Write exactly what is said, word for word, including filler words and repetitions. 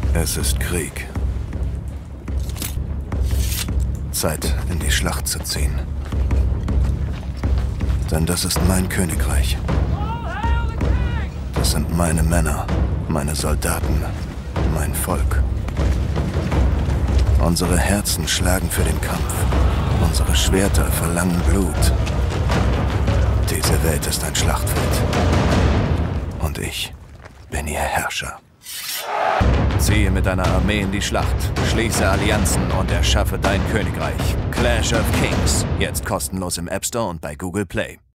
Es ist Krieg. Zeit, in die Schlacht zu ziehen. Denn das ist mein Königreich. Das sind meine Männer, meine Soldaten, mein Volk. Unsere Herzen schlagen für den Kampf. Unsere Schwerter verlangen Blut. Diese Welt ist ein Schlachtfeld. Und ich bin ihr Herrscher. Ziehe mit deiner Armee in die Schlacht, schließe Allianzen und erschaffe dein Königreich. Clash of Kings, jetzt kostenlos im App Store und bei Google Play.